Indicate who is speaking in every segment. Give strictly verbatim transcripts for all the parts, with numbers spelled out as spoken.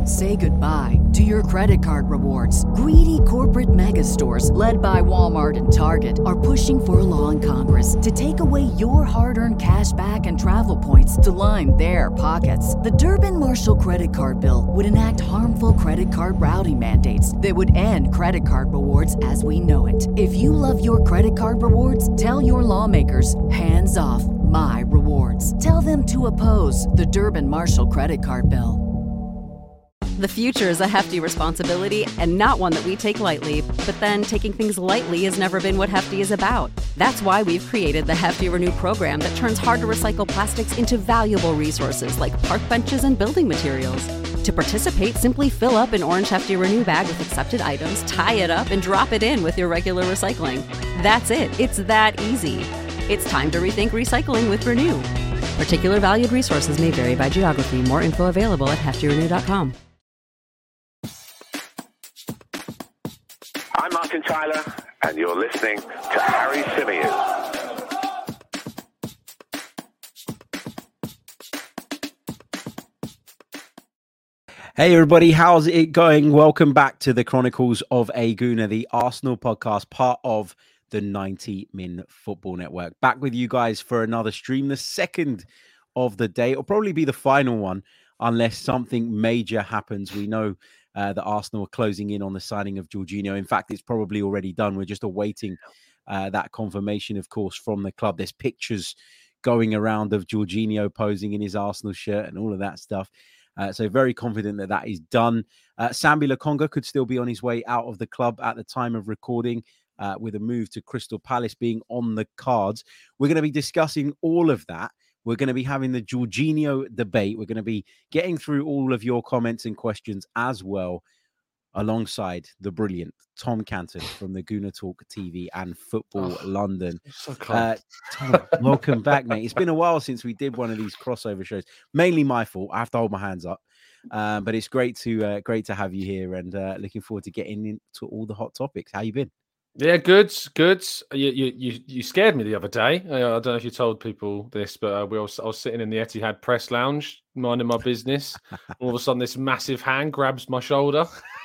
Speaker 1: Say goodbye to your credit card rewards. Greedy corporate mega stores, led by Walmart and Target, are pushing for a law in Congress to take away your hard-earned cash back and travel points to line their pockets. The Durbin-Marshall credit card bill would enact harmful credit card routing mandates that would end credit card rewards as we know it. If you love your credit card rewards, tell your lawmakers, hands off my rewards. Tell them to oppose the Durbin-Marshall credit card bill.
Speaker 2: The future is a hefty responsibility and not one that we take lightly. But then taking things lightly has never been what Hefty is about. That's why we've created the Hefty Renew program that turns hard-to-recycle plastics into valuable resources like park benches and building materials. To participate, simply fill up an orange Hefty Renew bag with accepted items, tie it up, and drop it in with your regular recycling. That's it. It's that easy. It's time to rethink recycling with Renew. Particular valued resources may vary by geography. More info available at hefty renew dot com.
Speaker 3: I'm Martin Tyler, and you're listening to Harry Symeou.
Speaker 4: Hey everybody, how's it going? Welcome back to the Chronicles of a Gooner, the Arsenal podcast, part of the ninety min Football Network. Back with you guys for another stream, the second of the day. It'll probably be the final one unless something major happens. We know Uh, that Arsenal are closing in on the signing of Jorginho. In fact, it's probably already done. We're just awaiting uh, that confirmation, of course, from the club. There's pictures going around of Jorginho posing in his Arsenal shirt and all of that stuff. Uh, so very confident that that is done. Uh, Sambi Lokonga could still be on his way out of the club at the time of recording, uh, with a move to Crystal Palace being on the cards. We're going to be discussing all of that. We're going to be having the Jorginho debate. We're going to be getting through all of your comments and questions as well, alongside the brilliant Tom Canton from the Gooner Talk T V and Football oh, London.
Speaker 5: So
Speaker 4: uh, Tom, welcome back, mate. It's been a while since we did one of these crossover shows. Mainly my fault. I have to hold my hands up. Um, but it's great to uh, great to have you here, and uh, looking forward to getting into all the hot topics. How you been?
Speaker 5: Yeah, good, good. You you you, you scared me the other day. I don't know if you told people this, but uh, we was, I was sitting in the Etihad press lounge, minding my business. All of a sudden, this massive hand grabs my shoulder.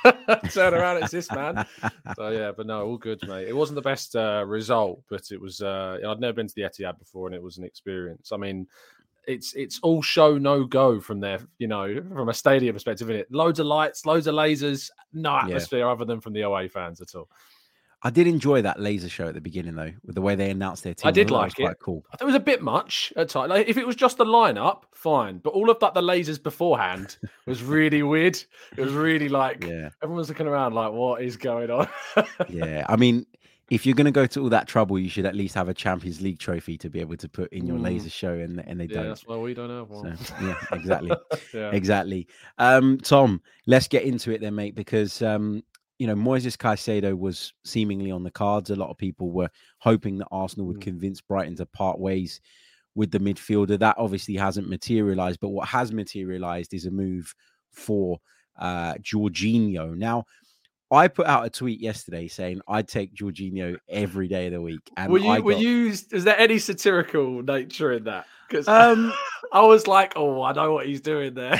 Speaker 5: Turn around, it's this man. So yeah, but no, all good, mate. It wasn't the best uh, result, but it was. Uh, I'd never been to the Etihad before, and it was an experience. I mean, it's it's all show, no go from there. You know, from a stadium perspective, in it, loads of lights, loads of lasers, no atmosphere yeah. other than from the away fans at all.
Speaker 4: I did enjoy that laser show at the beginning, though, with the way they announced their team.
Speaker 5: I did
Speaker 4: I
Speaker 5: like
Speaker 4: it.
Speaker 5: Quite
Speaker 4: cool.
Speaker 5: I thought it was a bit much at times. Like, if it was just the lineup, fine. But all of that, the lasers beforehand, was really weird. It was really like yeah. everyone's looking around like, what is going on?
Speaker 4: yeah, I mean, if you're going to go to all that trouble, you should at least have a Champions League trophy to be able to put in your mm. laser show, and and they
Speaker 5: yeah,
Speaker 4: don't.
Speaker 5: That's why we don't have one.
Speaker 4: So, yeah, exactly,
Speaker 5: yeah.
Speaker 4: exactly. Um, Tom, let's get into it then, mate, because. Um, You know, Moises Caicedo was seemingly on the cards. A lot of people were hoping that Arsenal would mm. convince Brighton to part ways with the midfielder. That obviously hasn't materialized. But what has materialized is a move for uh, Jorginho. Now, I put out a tweet yesterday saying I'd take Jorginho every day of the week. And
Speaker 5: were you?
Speaker 4: I got...
Speaker 5: Were you? Is there any satirical nature in that? Because um, I was like, oh, I know what he's doing there.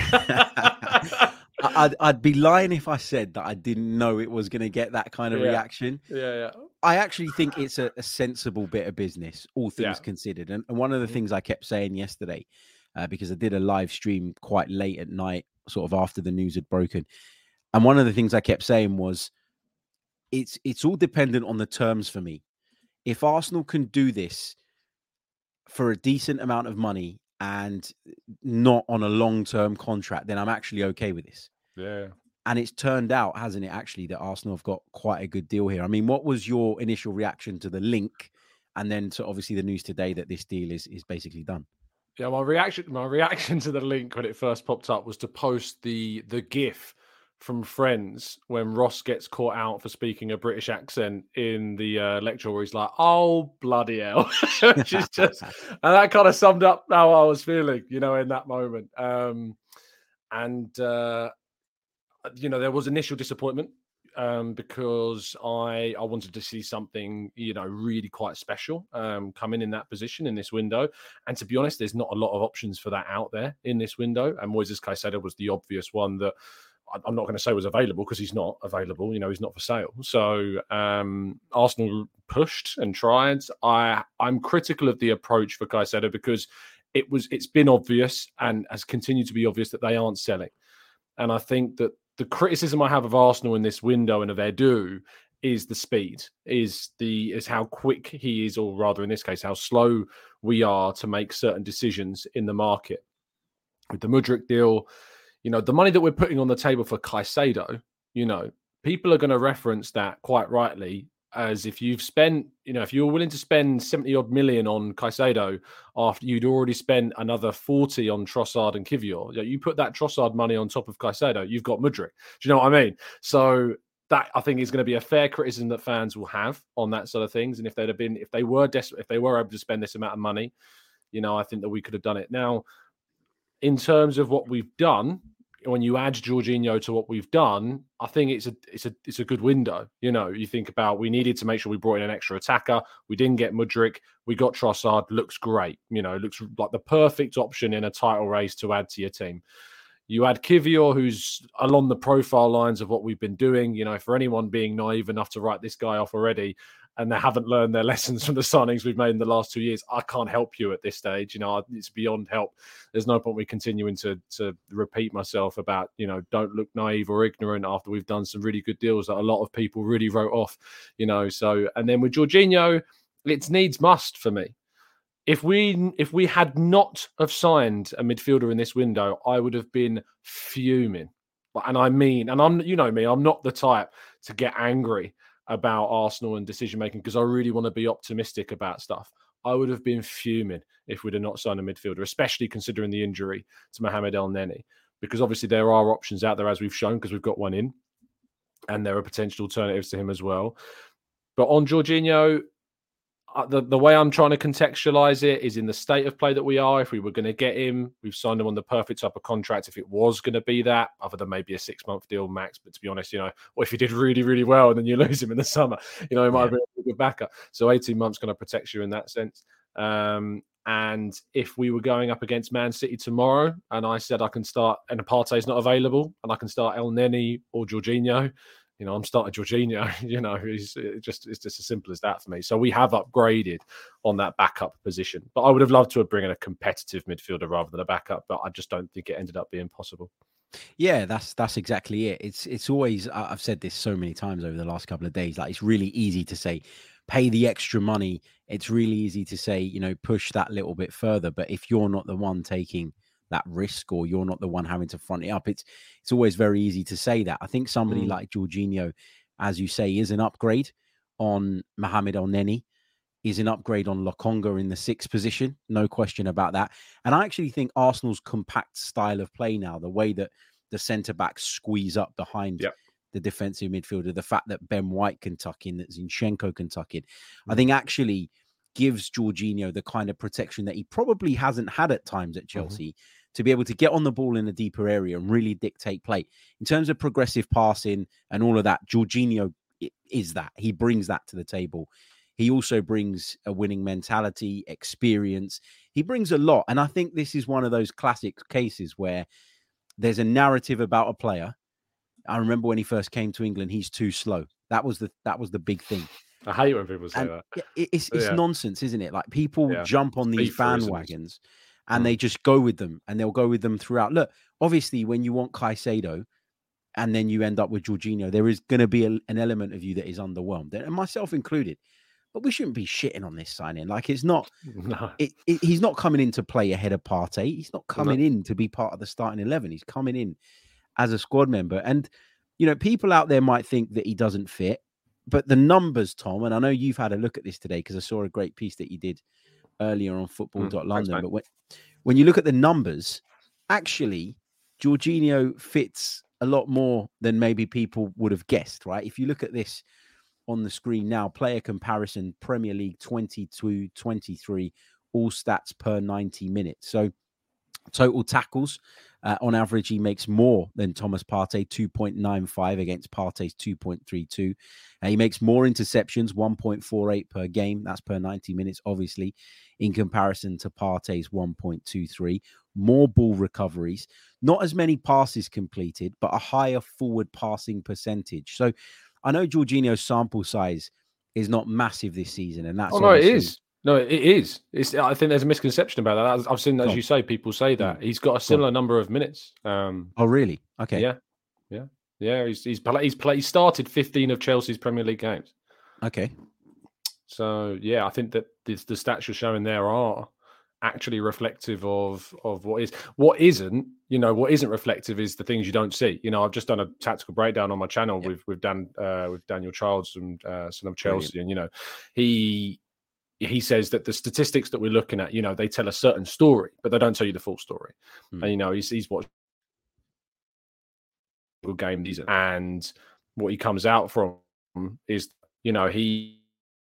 Speaker 4: I'd, I'd be lying if I said that I didn't know it was going to get that kind of
Speaker 5: yeah.
Speaker 4: reaction.
Speaker 5: Yeah, yeah.
Speaker 4: I actually think it's a, a sensible bit of business, all things
Speaker 5: yeah.
Speaker 4: considered. And, and one of the things I kept saying yesterday, uh, because I did a live stream quite late at night, sort of after the news had broken. And one of the things I kept saying was, it's it's all dependent on the terms for me. If Arsenal can do this for a decent amount of money and not on a long-term contract, then I'm actually okay with this.
Speaker 5: Yeah.
Speaker 4: And it's turned out, hasn't it, actually, that Arsenal have got quite a good deal here. I mean, what was your initial reaction to the link? And then to obviously the news today that this deal is is basically done.
Speaker 5: Yeah, my reaction my reaction to the link when it first popped up was to post the the GIF from Friends when Ross gets caught out for speaking a British accent in the uh, lecture where he's like, oh, bloody hell. She's just, and that kind of summed up how I was feeling, you know, in that moment. Um, and, uh, you know, there was initial disappointment um, because I, I wanted to see something, you know, really quite special um, come in in that position in this window. And to be honest, there's not a lot of options for that out there in this window. And Moises Caicedo was the obvious one that I'm not going to say was available because he's not available. You know, he's not for sale. So um, Arsenal pushed and tried. I I'm critical of the approach for Caicedo because it was it's been obvious and has continued to be obvious that they aren't selling. And I think that the criticism I have of Arsenal in this window and of Edu is the speed, is the is how quick he is, or rather in this case, how slow we are to make certain decisions in the market. With the Mudryk deal, you know, the money that we're putting on the table for Caicedo, you know, people are going to reference that quite rightly as if you've spent, you know, if you're willing to spend seventy odd million on Caicedo after you'd already spent another forty on Trossard and Kivior, you put that Trossard money on top of Caicedo, you've got Mudryk. Do you know what I mean? So that I think is going to be a fair criticism that fans will have on that sort of things. And if they'd have been, if they were desperate, if they were able to spend this amount of money, you know, I think that we could have done it. Now, in terms of what we've done, when you add Jorginho to what we've done, I think it's a it's a it's a good window. You know, you think about we needed to make sure we brought in an extra attacker. We didn't get Mudryk. We got Trossard. Looks great. You know, looks like the perfect option in a title race to add to your team. You add Kivior, who's along the profile lines of what we've been doing. You know, for anyone being naive enough to write this guy off already, and they haven't learned their lessons from the signings we've made in the last two years, I can't help you at this stage. You know, it's beyond help. There's no point me continuing to to repeat myself about, you know, don't look naive or ignorant after we've done some really good deals that a lot of people really wrote off, you know. So, and then with Jorginho, it's needs must for me. If we if we had not have signed a midfielder in this window, I would have been fuming. And I mean, and I'm, you know me, I'm not the type to get angry about Arsenal and decision making because I really want to be optimistic about stuff. I would have been fuming if we'd have not signed a midfielder, especially considering the injury to Mohamed Elneny, because obviously there are options out there, as we've shown, because we've got one in, and there are potential alternatives to him as well. But on Jorginho, Uh, the, the way I'm trying to contextualize it is in the state of play that we are. If we were going to get him, we've signed him on the perfect type of contract. If it was going to be that, other than maybe a six-month deal max, but to be honest, you know, or if he did really, really well and then you lose him in the summer, you know, he might yeah. have been a good backup. So eighteen months kind of protects you in that sense. Um, and if we were going up against Man City tomorrow and I said I can start, and Partey's not available, and I can start Elneny or Jorginho, you know, I'm starting Jorginho, you know, it's just, it's just as simple as that for me. So we have upgraded on that backup position. But I would have loved to have brought in a competitive midfielder rather than a backup, but I just don't think it ended up being possible.
Speaker 4: Yeah, that's that's exactly it. It's it's always, I've said this so many times over the last couple of days, like it's really easy to say, pay the extra money. It's really easy to say, you know, push that little bit further. But if you're not the one taking that risk, or you're not the one having to front it up, it's it's always very easy to say that. I think somebody mm. like Jorginho, as you say, is an upgrade on Mohamed Elneny, is an upgrade on Lokonga in the sixth position, no question about that. And I actually think Arsenal's compact style of play now, the way that the centre-backs squeeze up behind yep. the defensive midfielder, the fact that Ben White can tuck in, that Zinchenko can tuck in, mm. I think actually gives Jorginho the kind of protection that he probably hasn't had at times at Chelsea, mm-hmm. to be able to get on the ball in a deeper area and really dictate play. In terms of progressive passing and all of that, Jorginho is that. He brings that to the table. He also brings a winning mentality, experience. He brings a lot. And I think this is one of those classic cases where there's a narrative about a player. I remember when he first came to England, he's too slow. That was the that was the big thing.
Speaker 5: I hate when people say
Speaker 4: and
Speaker 5: that.
Speaker 4: It's it's yeah. nonsense, isn't it? Like people yeah. jump on these bandwagons and mm. they just go with them, and they'll go with them throughout. Look, obviously, when you want Caicedo and then you end up with Jorginho, there is going to be a, an element of you that is underwhelmed, and myself included. But we shouldn't be shitting on this signing. Like it's not.
Speaker 5: No.
Speaker 4: It, it, he's not coming in to play ahead of Partey. He's not coming no. in to be part of the starting eleven. He's coming in as a squad member, and you know, people out there might think that he doesn't fit. But the numbers, Tom, and I know you've had a look at this today because I saw a great piece that you did earlier on football dot london. Mm, but when, when you look at the numbers, actually, Jorginho fits a lot more than maybe people would have guessed, right? If you look at this on the screen now, player comparison, Premier League twenty-two twenty-three, all stats per ninety minutes. So total tackles, Uh, on average, he makes more than Thomas Partey, two point nine five against Partey's two point three two. Uh, he makes more interceptions, one point four eight per game. That's per ninety minutes, obviously, in comparison to Partey's one point two three. More ball recoveries, not as many passes completed, but a higher forward passing percentage. So I know Jorginho's sample size is not massive this season, and that's
Speaker 5: oh no, it is. No, it is. It's. I think there's a misconception about that. I've seen, as you say, people say that he's got a similar number of minutes. Um,
Speaker 4: oh, really? Okay.
Speaker 5: Yeah, yeah, yeah. He's he's he's played. He started fifteen of Chelsea's Premier League games.
Speaker 4: Okay.
Speaker 5: So yeah, I think that the, the stats you're showing there are actually reflective of of what is. What isn't, you know, what isn't reflective is the things you don't see. You know, I've just done a tactical breakdown on my channel yeah. with with Dan uh, with Daniel Childs and uh, son of Chelsea, Brilliant. And you know, he. He says that the statistics that we're looking at, you know, they tell a certain story, but they don't tell you the full story. Mm. And, you know, he's, he's watched a game these and what he comes out from is, you know, he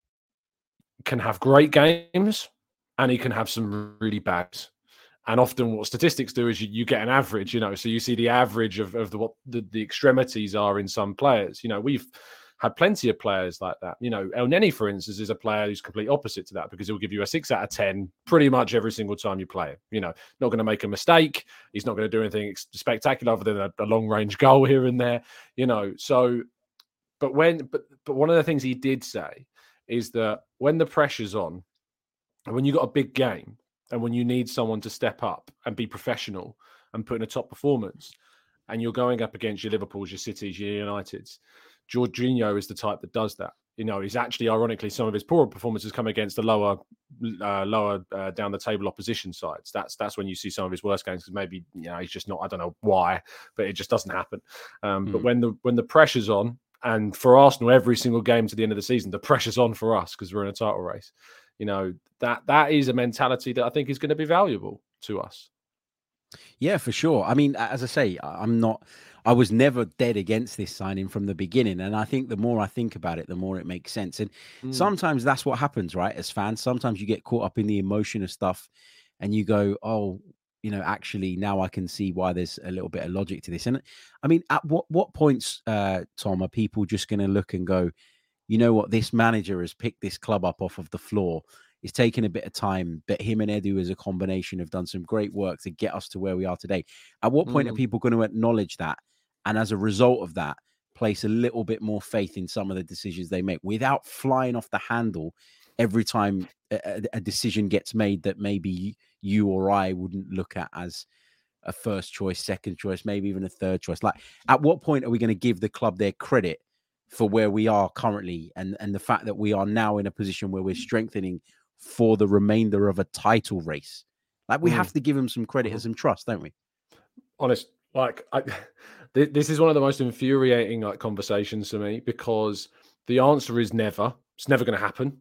Speaker 5: can have great games and he can have some really bad. And often what statistics do is you, you get an average, you know, so you see the average of, of the, what the, the extremities are in some players. You know, we've had plenty of players like that. You know, El Neni, for instance, is a player who's complete opposite to that because he'll give you a six out of ten pretty much every single time you play him. You know, not going to make a mistake. He's not going to do anything spectacular other than a, a long-range goal here and there, you know. So, but when, but, but one of the things he did say is that when the pressure's on, and when you've got a big game, and when you need someone to step up and be professional and put in a top performance, and you're going up against your Liverpools, your Cities, your Uniteds, Jorginho is the type that does that. You know, he's actually, ironically, some of his poorer performances come against the lower, uh, lower uh, down the table opposition sides. That's that's when you see some of his worst games because maybe you know he's just not. I don't know why, but it just doesn't happen. Um, mm. But when the when the pressure's on, and for Arsenal, every single game to the end of the season, the pressure's on for us because we're in a title race. You know, that that is a mentality that I think is going to be valuable to us.
Speaker 4: Yeah, for sure. I mean, as I say, I'm not, I was never dead against this signing from the beginning. And I think the more I think about it, the more it makes sense. And mm. sometimes that's what happens, right? As fans, sometimes you get caught up in the emotion of stuff and you go, oh, you know, actually now I can see why there's a little bit of logic to this. And I mean, at what, what points, uh, Tom, are people just going to look and go, you know what, this manager has picked this club up off of the floor. It's taken a bit of time, but him and Edu as a combination have done some great work to get us to where we are today. At what point mm. are people going to acknowledge that? And as a result of that, place a little bit more faith in some of the decisions they make without flying off the handle every time a, a decision gets made that maybe you or I wouldn't look at as a first choice, second choice, maybe even a third choice. Like, at what point are we going to give the club their credit for where we are currently and, and the fact that we are now in a position where we're strengthening for the remainder of a title race? Like, we mm. have to give him some credit mm. and some trust, don't we?
Speaker 5: Honest, like, I, this is one of the most infuriating like conversations to me because the answer is never. It's never going to happen.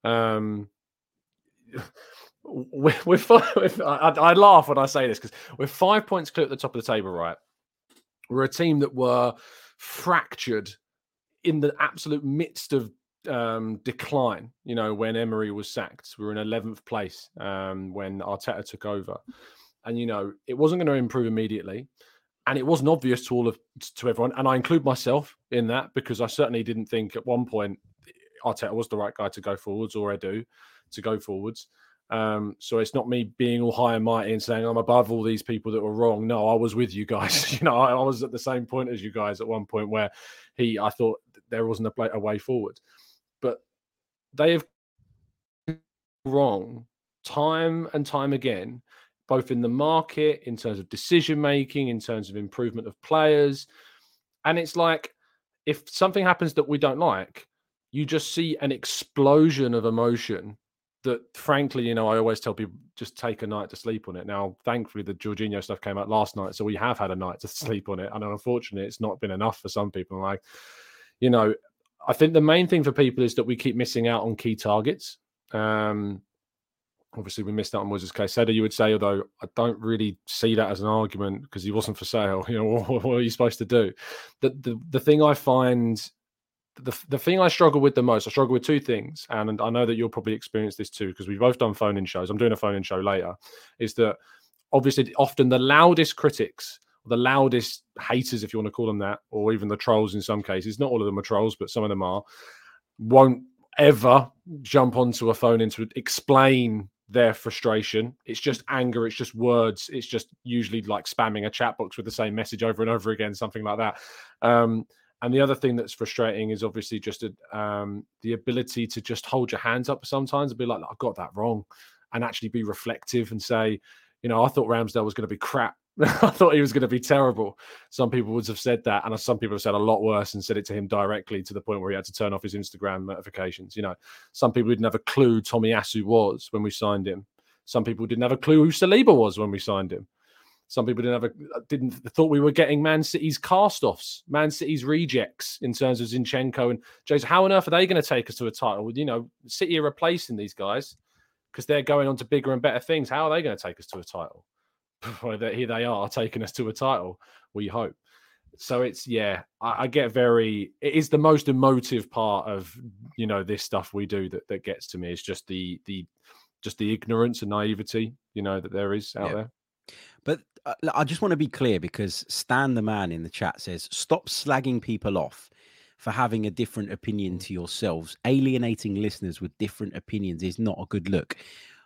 Speaker 5: Um, we're, we're five, I, I laugh when I say this because we're five points clear at the top of the table, right? We're a team that were fractured in the absolute midst of um decline, you know, when Emery was sacked. We were in eleventh place um when Arteta took over, and you know it wasn't going to improve immediately, and it wasn't obvious to all of to everyone, and I include myself in that because I certainly didn't think at one point Arteta was the right guy to go forwards or Edu to go forwards. Um, so it's not me being all high and mighty and saying I'm above all these people that were wrong. No, I was with you guys. you know, I, I was at the same point as you guys at one point where he, I thought there wasn't a, a way forward. But they have wrong time and time again, both in the market, in terms of decision making, in terms of improvement of players. And it's like, if something happens that we don't like, you just see an explosion of emotion that, frankly, you know, I always tell people just take a night to sleep on it. Now, thankfully, the Jorginho stuff came out last night, so we have had a night to sleep on it. And unfortunately, it's not been enough for some people. Like, you know, I think the main thing for people is that we keep missing out on key targets. Um, obviously, we missed out on Moises Caicedo, you would say, although I don't really see that as an argument because he wasn't for sale. You know, what, what are you supposed to do? The, the, the thing I find, the, the thing I struggle with the most, I struggle with two things, and, and I know that you'll probably experience this too because we've both done phone-in shows. I'm doing a phone-in show later, is that obviously often the loudest critics, the loudest haters, if you want to call them that, or even the trolls in some cases, not all of them are trolls, but some of them are, won't ever jump onto a phone and to explain their frustration. It's just anger, it's just words, it's just usually like spamming a chat box with the same message over and over again, something like that. Um, and the other thing that's frustrating is obviously just a, um, the ability to just hold your hands up sometimes and be like, I got that wrong, and actually be reflective and say, you know, I thought Ramsdale was going to be crap. I thought he was going to be terrible. Some people would have said that, and some people have said a lot worse and said it to him directly to the point where he had to turn off his Instagram notifications. You know, some people didn't have a clue Tomiyasu was when we signed him. Some people didn't have a clue who Saliba was when we signed him. Some people didn't have a didn't thought we were getting Man City's cast-offs, Man City's rejects in terms of Zinchenko and Jose. How on earth are they going to take us to a title? You know, City are replacing these guys because they're going on to bigger and better things. How are they going to take us to a title? Well, here they are taking us to a title, we hope. So it's, yeah, I, I get very, it is the most emotive part of, you know, this stuff we do that, that gets to me. It's just the, the, just the ignorance and naivety, you know, that there is out yeah. there.
Speaker 4: But uh, I just want to be clear, because Stan the man in the chat says, stop slagging people off for having a different opinion to yourselves. Alienating listeners with different opinions is not a good look.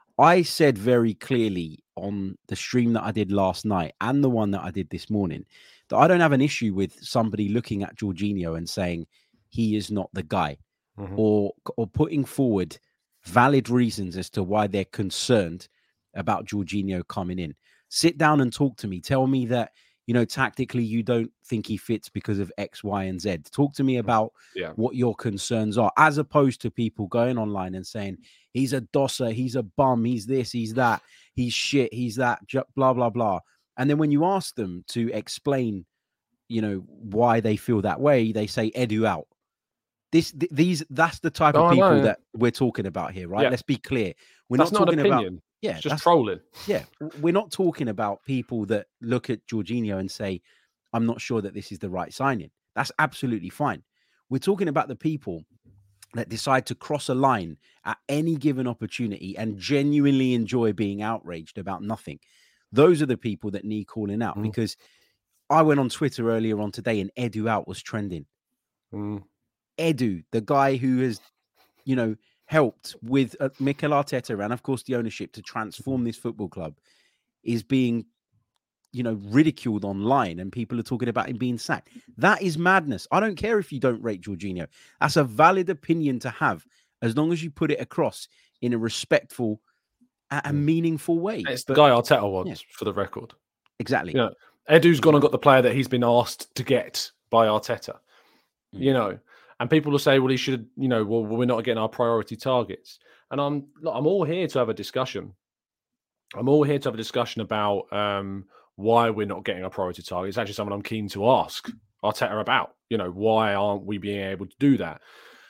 Speaker 4: I said very clearly on the stream that I did last night and the one that I did this morning that I don't have an issue with somebody looking at Jorginho and saying he is not the guy, mm-hmm. or or putting forward valid reasons as to why they're concerned about Jorginho coming in. Sit down and talk to me. Tell me that, you know, tactically you don't think he fits because of X, Y, and Z. Talk to me about yeah. what your concerns are, as opposed to people going online and saying, he's a dosser, he's a bum, he's this, he's that, he's shit, he's that, blah, blah, blah. And then when you ask them to explain, you know, why they feel that way, they say, Edu out. This, th- these, that's the type oh, of people that we're talking about here, right? Yeah. Let's be clear. We're
Speaker 5: that's
Speaker 4: not,
Speaker 5: not
Speaker 4: talking
Speaker 5: an opinion.
Speaker 4: about... Yeah,
Speaker 5: it's just trolling.
Speaker 4: Yeah, we're not talking about people that look at Jorginho and say, I'm not sure that this is the right signing. That's absolutely fine. We're talking about the people that decide to cross a line at any given opportunity and genuinely enjoy being outraged about nothing. Those are the people that need calling out, mm. because I went on Twitter earlier on today and Edu out was trending. Mm. Edu, the guy who has, you know, helped with uh, Mikel Arteta and, of course, the ownership to transform this football club, is being, you know, ridiculed online, and people are talking about him being sacked. That is madness. I don't care if you don't rate Jorginho. That's a valid opinion to have, as long as you put it across in a respectful and meaningful way.
Speaker 5: It's the but, guy Arteta wants, yeah. for the record.
Speaker 4: Exactly.
Speaker 5: You know, Edu's gone and got the player that he's been asked to get by Arteta. Mm. You know, and people will say, well, he should, you know, well, we're not getting our priority targets. And I'm look, I'm all here to have a discussion. I'm all here to have a discussion about um, why we're not getting our priority targets. It's actually something I'm keen to ask Arteta about. You know, why aren't we being able to do that?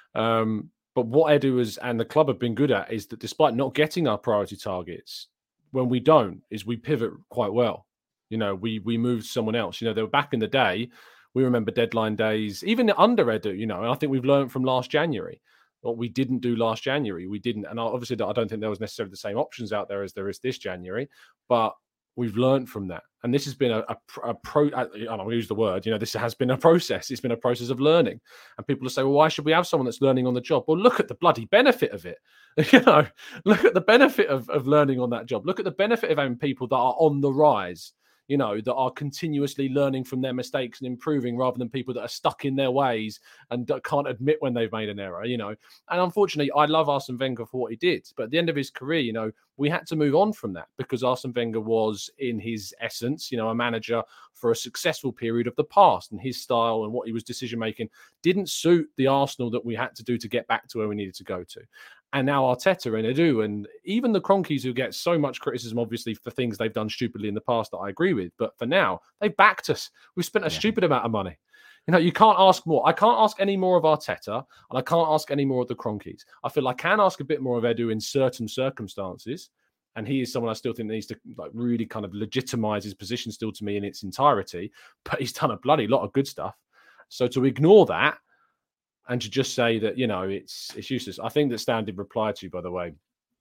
Speaker 5: Um, but what Edu is, and the club have been good at, is that despite not getting our priority targets, when we don't, is we pivot quite well. You know, we we move to someone else. You know, they were back in the day. We remember deadline days, even under Edu, you know, and I think we've learned from last January. What we didn't do last January, we didn't. And obviously, I don't think there was necessarily the same options out there as there is this January, but we've learned from that. And this has been a, a, a pro, I don't know, use the word, you know, this has been a process. It's been a process of learning. And people will say, well, why should we have someone that's learning on the job? Well, look at the bloody benefit of it. You know, look at the benefit of, of learning on that job. Look at the benefit of having people that are on the rise, you know, that are continuously learning from their mistakes and improving, rather than people that are stuck in their ways and can't admit when they've made an error, you know. And unfortunately, I love Arsene Wenger for what he did. But at the end of his career, you know, we had to move on from that, because Arsene Wenger was, in his essence, you know, a manager for a successful period of the past, and his style and what he was decision-making didn't suit the Arsenal that we had to do to get back to where we needed to go to. And now Arteta and Edu, and even the Cronkies, who get so much criticism, obviously, for things they've done stupidly in the past that I agree with. But for now, they've backed us. We've spent a yeah. stupid amount of money. You know, you can't ask more. I can't ask any more of Arteta, and I can't ask any more of the Cronkies. I feel I can ask a bit more of Edu in certain circumstances. And he is someone I still think needs to like really kind of legitimize his position still to me in its entirety. But he's done a bloody lot of good stuff. So to ignore that, and to just say that, you know, it's it's useless. I think that Stan did reply to you, by the way,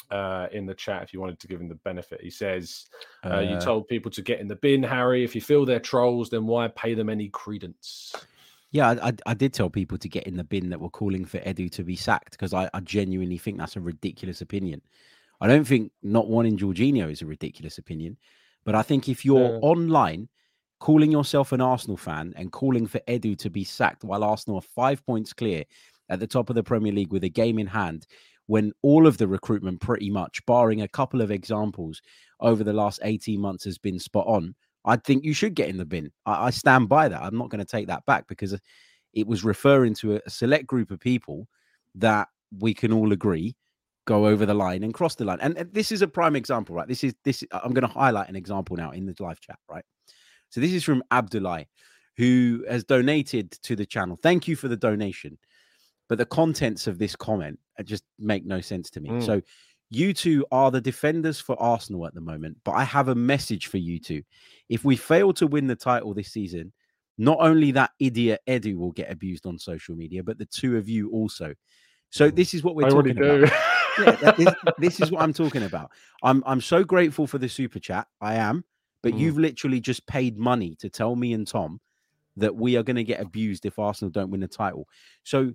Speaker 5: uh, in the chat if you wanted to give him the benefit. He says, uh,
Speaker 4: Uh,
Speaker 5: you told people to get in the bin, Harry. If you feel they're trolls, then why pay them any credence?
Speaker 4: Yeah, I, I, I did tell people to get in the bin that were calling for Edu to be sacked because I, I genuinely think that's a ridiculous opinion. I don't think not wanting Jorginho is a ridiculous opinion, but I think if you're
Speaker 5: Yeah.
Speaker 4: online calling yourself an Arsenal fan and calling for Edu to be sacked while Arsenal are five points clear at the top of the Premier League with a game in hand, when all of the recruitment pretty much, barring a couple of examples over the last eighteen months, has been spot on, I think you should get in the bin. I, I stand by that. I'm not going to take that back because it was referring to a, a select group of people that we can all agree go over the line and cross the line. And, and this is a prime example, right? This is this. I'm going to highlight an example now in the live chat, right? So this is from Abdullah, who has donated to the channel. Thank you for the donation. But the contents of this comment just make no sense to me.
Speaker 5: Mm.
Speaker 4: So you two are the defenders for Arsenal at the moment, but I have a message for you two. If we fail to win the title this season, not only that idiot Edu will get abused on social media, but the two of you also. So this is what we're
Speaker 5: I
Speaker 4: talking
Speaker 5: already
Speaker 4: about.
Speaker 5: do.
Speaker 4: Yeah, that, this, this is what I'm talking about. I'm I'm so grateful for the super chat. I am, but
Speaker 5: Mm.
Speaker 4: you've literally just paid money to tell me and Tom that we are going to get abused if Arsenal don't win the title. So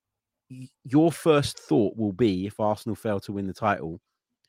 Speaker 4: your first thought will be, if Arsenal fail to win the title,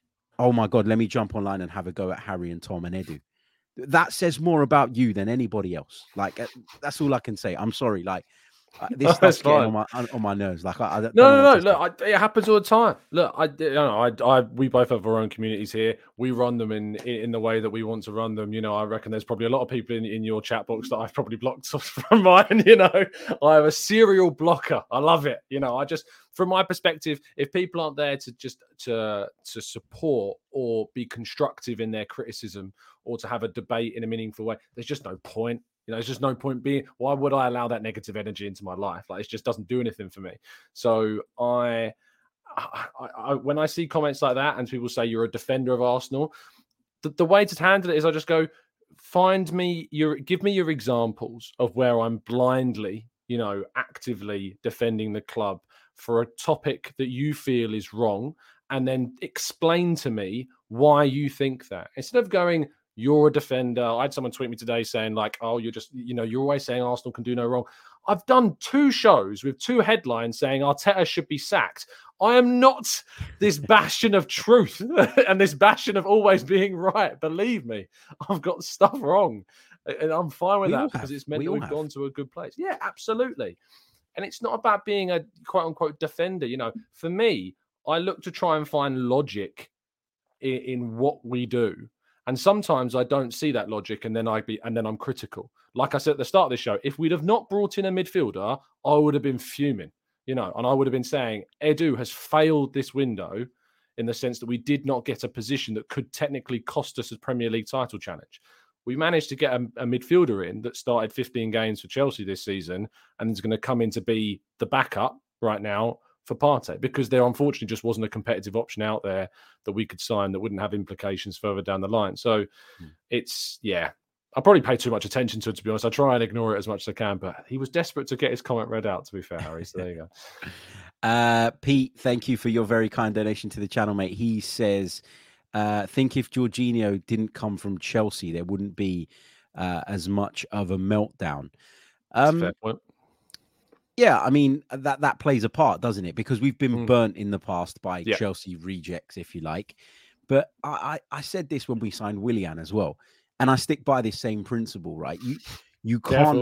Speaker 4: oh my God, let me jump online and have a go at Harry and Tom and Edu. That says more about you than anybody else. Like, that's all I can say. I'm sorry. Like, uh, this
Speaker 5: Oh,
Speaker 4: stuff's
Speaker 5: that's
Speaker 4: getting on
Speaker 5: fine.
Speaker 4: my on my nerves. Like, I, I don't
Speaker 5: No,
Speaker 4: know
Speaker 5: no,
Speaker 4: what
Speaker 5: no.
Speaker 4: to say.
Speaker 5: Look, I, it happens all the time. Look, I, you know, I, I, we both have our own communities here. We run them in, in in the way that we want to run them. You know, I reckon there's probably a lot of people in, in your chat box that I've probably blocked from mine. You know, I have a serial blocker. I love it. You know, I just, from my perspective, if people aren't there to just to to support or be constructive in their criticism or to have a debate in a meaningful way, there's just no point. You know, there's just no point being, why would I allow that negative energy into my life? Like, it just doesn't do anything for me. So I, I, I when I see comments like that and people say you're a defender of Arsenal, the, the way to handle it is I just go, find me your, give me your examples of where I'm blindly, you know, actively defending the club for a topic that you feel is wrong, and then explain to me why you think that. Instead of going, you're a defender. I had someone tweet me today saying, like, oh, you're just, you know, you're always saying Arsenal can do no wrong. I've done two shows with two headlines saying Arteta should be sacked. I am not this bastion of truth and this bastion of always being right. Believe me, I've got stuff wrong. And I'm fine with
Speaker 4: We
Speaker 5: that
Speaker 4: all
Speaker 5: because
Speaker 4: have.
Speaker 5: it's meant
Speaker 4: We
Speaker 5: that
Speaker 4: all
Speaker 5: we've
Speaker 4: have.
Speaker 5: gone to a good place. Yeah, absolutely. And it's not about being a quote unquote defender. You know, for me, I look to try and find logic in, in what we do. And sometimes I don't see that logic, and then I be and then I'm critical. Like I said at the start of this show, if we'd have not brought in a midfielder, I would have been fuming, you know, and I would have been saying Edu has failed this window in the sense that we did not get a position that could technically cost us a Premier League title challenge. We managed to get a, a midfielder in that started fifteen games for Chelsea this season and is going to come in to be the backup right now for Partey, because there unfortunately just wasn't a competitive option out there that we could sign that wouldn't have implications further down the line. So mm. it's, yeah, I probably pay too much attention to it, to be honest. I try and ignore it as much as I can, but he was desperate to get his comment read out, to be fair, Harry. So there you go.
Speaker 4: Uh, Pete, thank you for your very kind donation to the channel, mate. He says, uh, think if Jorginho didn't come from Chelsea, there wouldn't be uh, as much of a meltdown. Um,
Speaker 5: fair point.
Speaker 4: Yeah, I mean, that, that plays a part, doesn't it? Because we've been mm. burnt in the past by yeah. Chelsea rejects, if you like. But I, I, I said this when we signed Willian as well. And I stick by this same principle, right? You you can't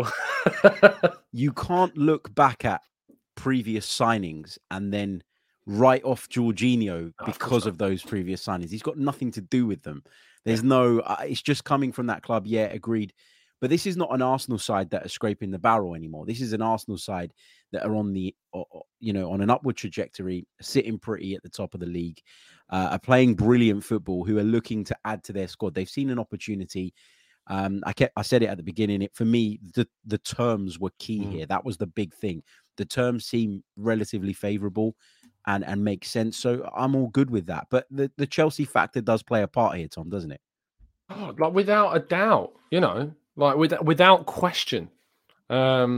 Speaker 4: you can't look back at previous signings and then write off Jorginho oh, because of, of those previous signings. He's got nothing to do with them. There's yeah. no, uh, it's just coming from that club. Yeah, agreed. But this is not an Arsenal side that are scraping the barrel anymore. This is an Arsenal side that are on the, you know, on an upward trajectory, sitting pretty at the top of the league, uh, are playing brilliant football, who are looking to add to their squad. They've seen an opportunity. Um, I kept, I said it at the beginning. It, for me, the the terms were key mm. here. That was the big thing. The terms seem relatively favourable and and make sense. So I'm all good with that. But the, the Chelsea factor does play a part here, Tom, doesn't it?
Speaker 5: Oh, like without a doubt, you know. Like with, without question, um,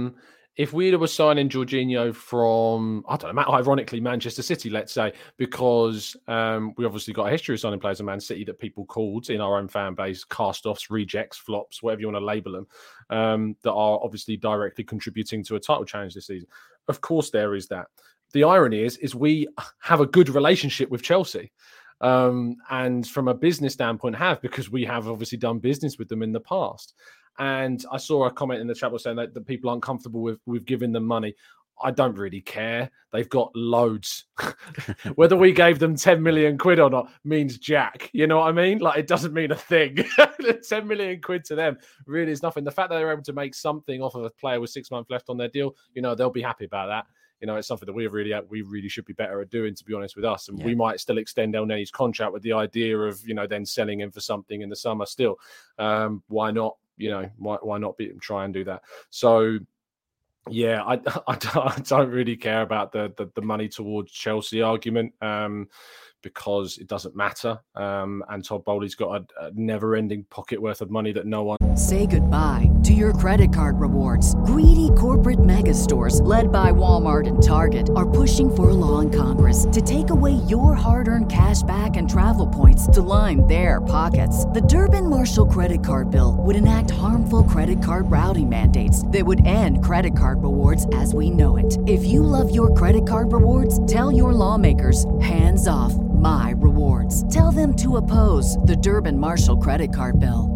Speaker 5: if we were signing Jorginho from, I don't know, ironically, Manchester City, let's say, because um, we obviously got a history of signing players in Man City that people called in our own fan base cast-offs, rejects, flops, whatever you want to label them, um, that are obviously directly contributing to a title challenge this season. Of course, there is that. The irony is, is we have a good relationship with Chelsea. Um, and from a business standpoint have, because we have obviously done business with them in the past. And I saw a comment in the chat saying that, that people aren't comfortable with, with giving them money. I don't really care. They've got loads. Whether we gave them ten million quid or not means jack. You know what I mean? Like, it doesn't mean a thing. ten million quid to them really is nothing. The fact that they're able to make something off of a player with six months left on their deal, you know, they'll be happy about that. You know, it's something that we really we really should be better at doing, to be honest with us. And yeah. we might still extend El Neny's contract with the idea of, you know, then selling him for something in the summer still. Um, why not? You know, why why not be, try and do that? So, yeah, I, I, I don't really care about the, the, the money towards Chelsea argument um, because it doesn't matter. Um, and Todd Bowley's got a, a never-ending pocket worth of money that no one...
Speaker 1: Say goodbye to your credit card rewards. Greedy corporate mega stores, led by Walmart and Target, are pushing for a law in Congress to take away your hard-earned cash back and travel points to line their pockets. The Durbin-Marshall credit card bill would enact harmful credit card routing mandates that would end credit card rewards as we know it. If you love your credit card rewards, tell your lawmakers, hands off my rewards. Tell them to oppose the Durbin-Marshall credit card bill.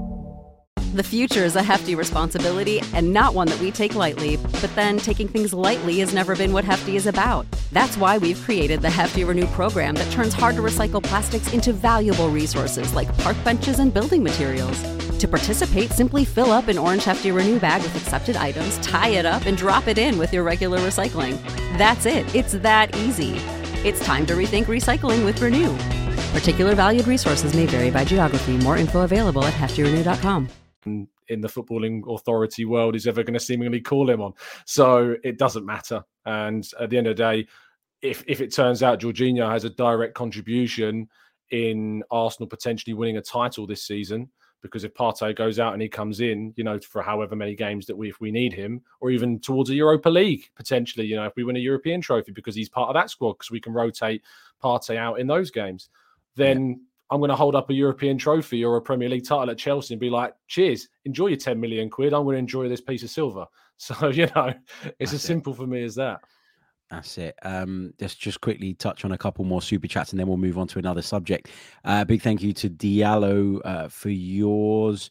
Speaker 2: The future is a hefty responsibility and not one that we take lightly. But then taking things lightly has never been what Hefty is about. That's why we've created the Hefty Renew program that turns hard-to-recycle plastics into valuable resources like park benches and building materials. To participate, simply fill up an orange Hefty Renew bag with accepted items, tie it up, and drop it in with your regular recycling. That's it. It's that easy. It's time to rethink recycling with Renew. Particular valued resources may vary by geography. More info available at hefty renew dot com.
Speaker 5: In the footballing authority world is ever going to seemingly call him on. So it doesn't matter. And at the end of the day, if if it turns out Jorginho has a direct contribution in Arsenal potentially winning a title this season, because if Partey goes out and he comes in, you know, for however many games that we, if we need him, or even towards a Europa League, potentially, you know, if we win a European trophy because he's part of that squad, because we can rotate Partey out in those games, then... Yeah. I'm going to hold up a European trophy or a Premier League title at Chelsea and be like, cheers, enjoy your ten million quid. I'm going to enjoy this piece of silver. So, you know, it's That's as simple it. for me as that.
Speaker 4: That's it. Um, let's just quickly touch on a couple more super chats and then we'll move on to another subject. Uh, big thank you to Diallo uh, for yours.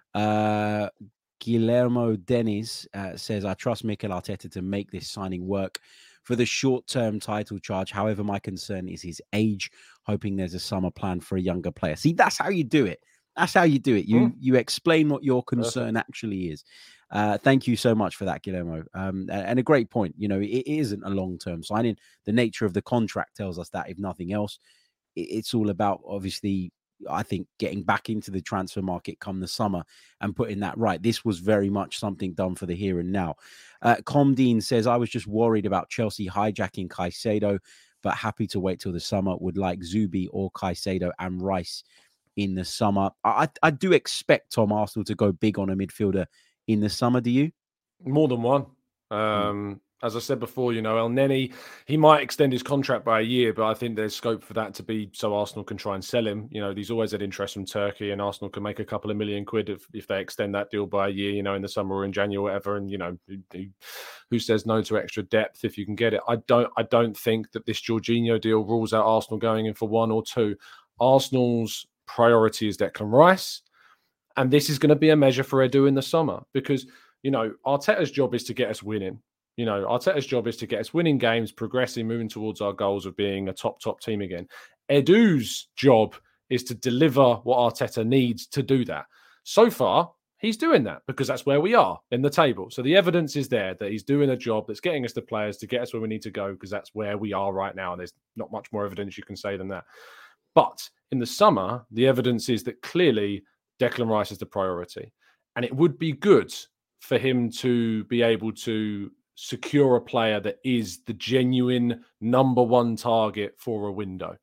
Speaker 4: Uh, Guillermo Dennis uh, says, I trust Mikel Arteta to make this signing work for the short-term title charge. However, my concern is his age, hoping there's a summer plan for a younger player. See, that's how you do it. That's how you do it. You mm. you explain what your concern Perfect. actually is. Uh, thank you so much for that, Guillermo. Um, and a great point. You know, it, it isn't a long-term signing. The nature of the contract tells us that, if nothing else. It, it's all about, obviously, I think, getting back into the transfer market come the summer and putting that right. This was very much something done for the here and now. Uh, Comdean says, I was just worried about Chelsea hijacking Caicedo, but happy to wait till the summer. Would like Zubi or Caicedo and Rice in the summer. I, I do expect Tom Arsenal to go big on a midfielder in the summer. Do you?
Speaker 5: More than one. Um, hmm. As I said before, you know, El Neni, he might extend his contract by a year, but I think there's scope for that to be so Arsenal can try and sell him. You know, he's always had interest from Turkey, and Arsenal can make a couple of million quid if, if they extend that deal by a year, you know, in the summer or in January or whatever. And, you know, who, who says no to extra depth if you can get it? I don't I don't think that this Jorginho deal rules out Arsenal going in for one or two. Arsenal's priority is Declan Rice, and this is going to be a measure for Edu in the summer because, you know, Arteta's job is to get us winning. You know, Arteta's job is to get us winning games, progressing, moving towards our goals of being a top, top team again. Edu's job is to deliver what Arteta needs to do that. So far, he's doing that because that's where we are in the table. So the evidence is there that he's doing a job that's getting us the players to get us where we need to go because that's where we are right now. And there's not much more evidence you can say than that. But in the summer, the evidence is that clearly Declan Rice is the priority. And it would be good for him to be able to secure a player that is the genuine number one target for a window.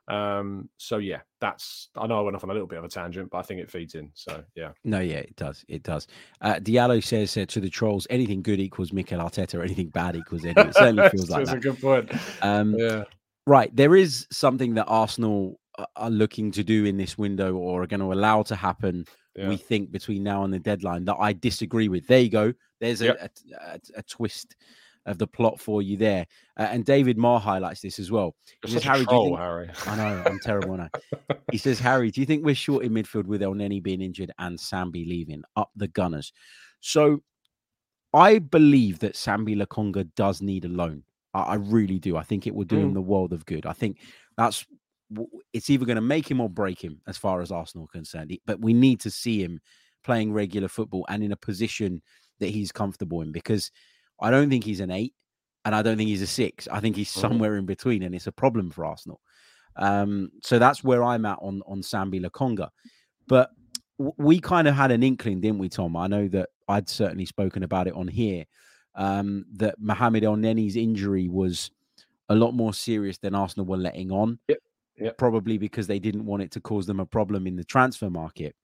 Speaker 5: Um, so yeah, that's, I know I went off on a little bit of a tangent, but I think it feeds in. So yeah.
Speaker 4: No, yeah, it does. It does. Uh, Diallo says uh, to the trolls, anything good equals Mikel Arteta, or anything bad equals Eddie. It certainly feels like
Speaker 5: That's
Speaker 4: that.
Speaker 5: a good point.
Speaker 4: Um,
Speaker 5: yeah.
Speaker 4: Right. There is something that Arsenal are looking to do in this window, or are going to allow to happen, yeah. we think, between now and the deadline, that I disagree with. There you go. There's a, yep. a, a, a twist of the plot for you there. Uh, and David Marr highlights this as well.
Speaker 5: He says, Harry, troll, do you think... Harry.
Speaker 4: I know, I'm terrible now. He says, Harry, do you think we're short in midfield with El Neni being injured and Sambi leaving? Up the Gunners. So I believe that Sambi Lokonga does need a loan. I, I really do. I think it will do mm. him the world of good. I think that's, it's either going to make him or break him as far as Arsenal are concerned. But we need to see him playing regular football and in a position that he's comfortable in, because I don't think he's an eight and I don't think he's a six. I think he's somewhere in between, and it's a problem for Arsenal. Um, so that's where I'm at on, on Sambi Lokonga. But w- we kind of had an inkling, didn't we, Tom? I know that I'd certainly spoken about it on here, um, that Mohamed El Neni's injury was a lot more serious than Arsenal were letting on.
Speaker 5: Yep. Yep.
Speaker 4: Probably because they didn't want it to cause them a problem in the transfer market.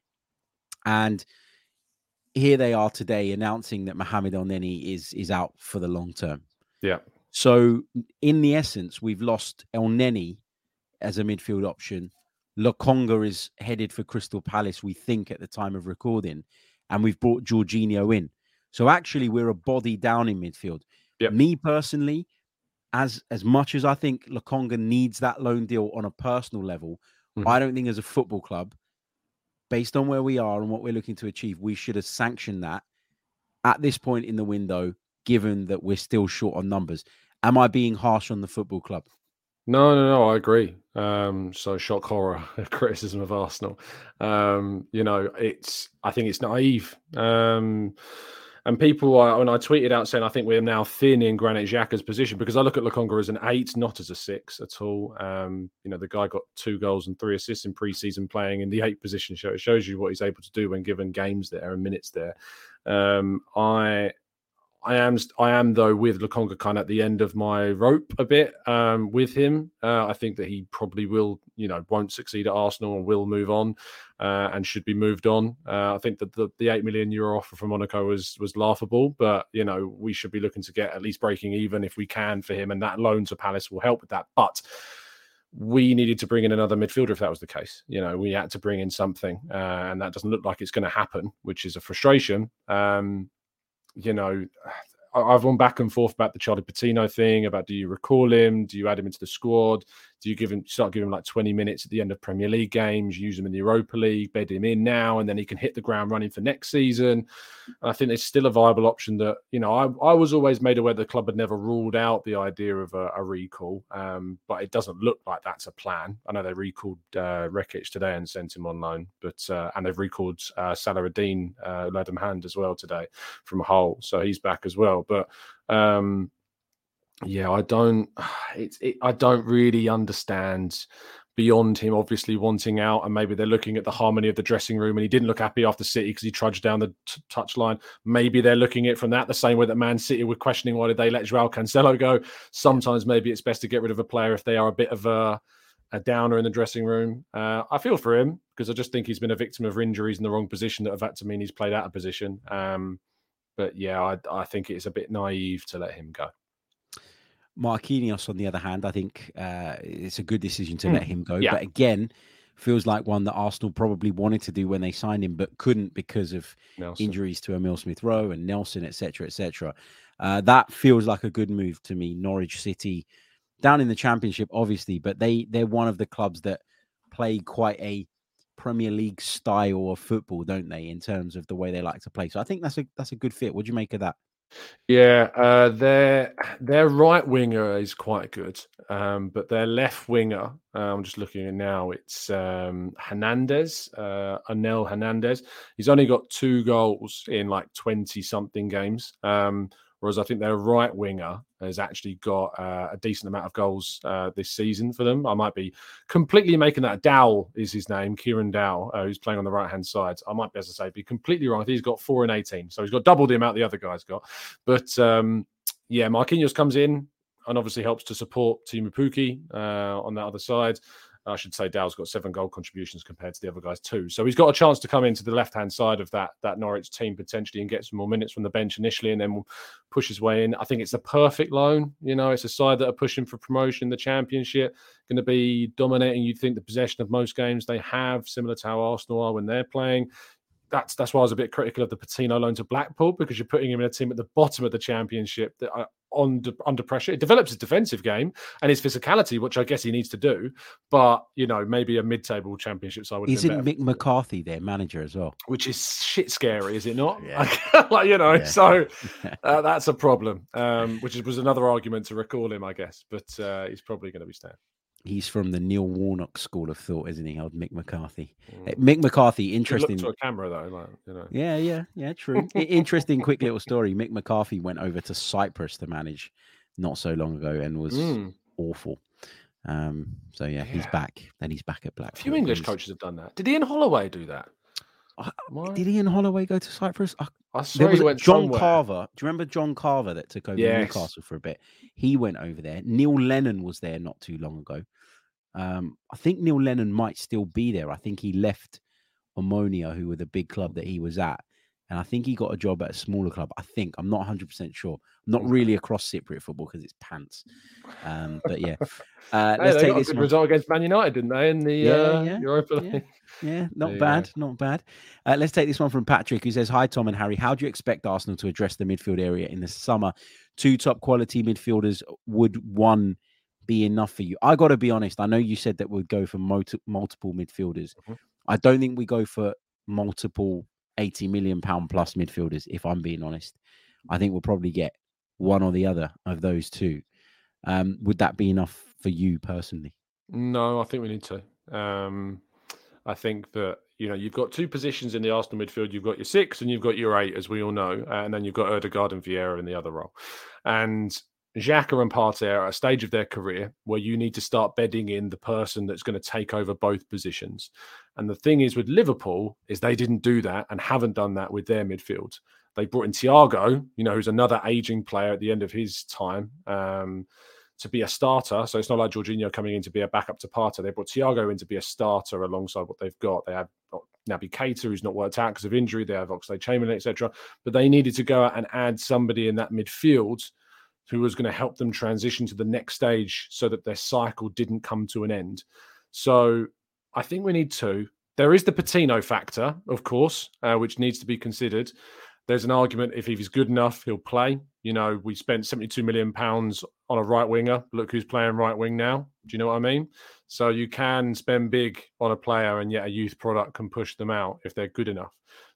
Speaker 4: And here they are today announcing that Mohamed El Neni is is out for the long term.
Speaker 5: Yeah.
Speaker 4: So in the essence, we've lost El Neni as a midfield option. Lokonga is headed for Crystal Palace, we think, at the time of recording, and we've brought Jorginho in. So actually, we're a body down in midfield.
Speaker 5: Yep.
Speaker 4: Me personally, as as much as I think Lokonga needs that loan deal on a personal level, mm-hmm. I don't think as a football club, based on where we are and what we're looking to achieve, we should have sanctioned that at this point in the window, given that we're still short on numbers. Am I being harsh on the football club?
Speaker 5: No, no, no, I agree. Um, so shock horror criticism of Arsenal. Um, you know, it's, I think it's naive. Um, and people, when I tweeted out saying, I think we're now thin in Granit Xhaka's position, because I look at Lokonga as an eight, not as a six at all. Um, you know, the guy got two goals and three assists in pre-season playing in the eight position. So it shows you what he's able to do when given games there and minutes there. Um, I, I am, I am though, with Lokonga kind of at the end of my rope a bit um, with him. Uh, I think that he probably will, you know, won't succeed at Arsenal and will move on uh, and should be moved on. Uh, I think that the, the eight million euro offer from Monaco was was laughable, but, you know, we should be looking to get at least breaking even if we can for him, and that loan to Palace will help with that. But we needed to bring in another midfielder if that was the case. You know, we had to bring in something, uh, and that doesn't look like it's going to happen, which is a frustration. Um, You know, I've gone back and forth about the Charlie Patino thing, about do you recall him? Do you add him into the squad? Do you give him start giving him like twenty minutes at the end of Premier League games, use him in the Europa League, bed him in now, and then he can hit the ground running for next season? And I think it's still a viable option that, you know, I, I was always made aware the club had never ruled out the idea of a, a recall, um, but it doesn't look like that's a plan. I know they recalled uh, Rekic today and sent him on loan, but uh, and they've recalled uh, Salah-Ad-Din, uh, Ledham Hand as well today from Hull, so he's back as well. But um, yeah, I don't. It's. It, I don't really understand beyond him obviously wanting out, and maybe they're looking at the harmony of the dressing room, and he didn't look happy after City because he trudged down the t- touchline. Maybe they're looking at it from that the same way that Man City were questioning why did they let Joao Cancelo go. Sometimes maybe it's best to get rid of a player if they are a bit of a, a downer in the dressing room. Uh, I feel for him because I just think he's been a victim of injuries in the wrong position that have had to mean he's played out of position. Um, but yeah, I, I think it's a bit naive to let him go.
Speaker 4: Marquinhos, on the other hand, I think uh, it's a good decision to mm. let him go.
Speaker 5: Yeah.
Speaker 4: But again, feels like one that Arsenal probably wanted to do when they signed him, but couldn't because of Nelson. injuries to Emile Smith-Rowe and Nelson, et cetera, et cetera. Uh, that feels like a good move to me. Norwich City, down in the Championship, obviously, but they, they're one of the clubs that play quite a Premier League style of football, don't they, in terms of the way they like to play. So I think that's a that's a good fit. What do you make of that?
Speaker 5: Yeah, uh, their their right winger is quite good, um, but their left winger, uh, I'm just looking at now, it's um, Hernandez, uh, Anel Hernandez. He's only got two goals in like twenty-something games, um, whereas I think their right winger has actually got uh, a decent amount of goals uh, this season for them. I might be completely making that. Dow is his name, Kieran Dow, uh, who's playing on the right-hand side. I might be, as I say, be completely wrong. I think he's got four and eighteen, so he's got double the amount the other guy's got. But um, yeah, Marquinhos comes in and obviously helps to support Timu Pukki uh, on that other side. I should say Dow's got seven goal contributions compared to the other guys too. So he's got a chance to come into the left-hand side of that, that Norwich team potentially and get some more minutes from the bench initially and then we'll push his way in. I think it's a perfect loan. You know, it's a side that are pushing for promotion in the Championship, going to be dominating, you'd think, the possession of most games they have, similar to how Arsenal are when they're playing. That's that's why I was a bit critical of the Patino loan to Blackpool, because you're putting him in a team at the bottom of the Championship that are under, under pressure. It develops his defensive game and his physicality, which I guess he needs to do. But, you know, maybe a mid-table Championship side would have been
Speaker 4: Isn't
Speaker 5: better.
Speaker 4: Mick McCarthy their manager as well?
Speaker 5: Which is shit scary, is it not?
Speaker 4: Yeah.
Speaker 5: like, you know,
Speaker 4: Yeah.
Speaker 5: so uh, that's a problem, um, which is, was another argument to recall him, I guess. But uh, he's probably going to be staying.
Speaker 4: He's from the Neil Warnock school of thought, isn't he? Old Mick McCarthy. Mm. Mick McCarthy, interesting.
Speaker 5: Look to a camera though, like, you know.
Speaker 4: Yeah, yeah, yeah, true. Interesting, quick little story. Mick McCarthy went over to Cyprus to manage not so long ago and was mm. awful. Um, so yeah, yeah, he's back. Then he's back at Blackpool.
Speaker 5: A few English coaches have done that. Did Ian Holloway do that?
Speaker 4: Uh, did Ian Holloway go to Cyprus? Uh,
Speaker 5: I swear
Speaker 4: there was
Speaker 5: he went
Speaker 4: John
Speaker 5: somewhere.
Speaker 4: Carver. Do you remember John Carver that took over
Speaker 5: yes.
Speaker 4: Newcastle for a bit? He went over there. Neil Lennon was there not too long ago. Um, I think Neil Lennon might still be there. I think he left Omonia, who were the big club that he was at. And I think he got a job at a smaller club. I think. I'm not one hundred percent sure. I'm not really across Cypriot football because it's pants. Um, but yeah. Uh,
Speaker 5: hey,
Speaker 4: let's
Speaker 5: they
Speaker 4: take
Speaker 5: got
Speaker 4: this
Speaker 5: a good
Speaker 4: one.
Speaker 5: result against Man United, didn't they? In the
Speaker 4: yeah,
Speaker 5: uh,
Speaker 4: yeah,
Speaker 5: Europa
Speaker 4: yeah,
Speaker 5: League.
Speaker 4: Yeah, not bad. Not bad. Uh, let's take this one from Patrick, who says, "Hi, Tom and Harry. How do you expect Arsenal to address the midfield area in the summer? Two top quality midfielders, would one be enough for you?" I got to be honest. I know you said that we'd go for multi- multiple midfielders. Mm-hmm. I don't think we go for multiple eighty million pound plus midfielders. If I'm being honest, I think we'll probably get one or the other of those two. Um, would that be enough for you personally?
Speaker 5: No, I think we need to. Um, I think that, you know, you've got two positions in the Arsenal midfield. You've got your six and you've got your eight, as we all know, and then you've got Ødegaard and Vieira in the other role. And Xhaka and Partey are at a stage of their career where you need to start bedding in the person that's going to take over both positions. And the thing is with Liverpool is they didn't do that and haven't done that with their midfield. They brought in Thiago, you know, who's another aging player at the end of his time, um, to be a starter. So it's not like Jorginho coming in to be a backup to Partey. They brought Thiago in to be a starter alongside what they've got. They have Naby Keita, who's not worked out because of injury. They have Oxlade-Chamberlain, et cetera. But they needed to go out and add somebody in that midfield who was going to help them transition to the next stage so that their cycle didn't come to an end. So I think we need two. There is the Patino factor, of course, uh, which needs to be considered. There's an argument if he's good enough, he'll play. You know, we spent seventy-two million pounds on a right winger. Look who's playing right wing now. Do you know what I mean? So you can spend big on a player and yet a youth product can push them out if they're good enough.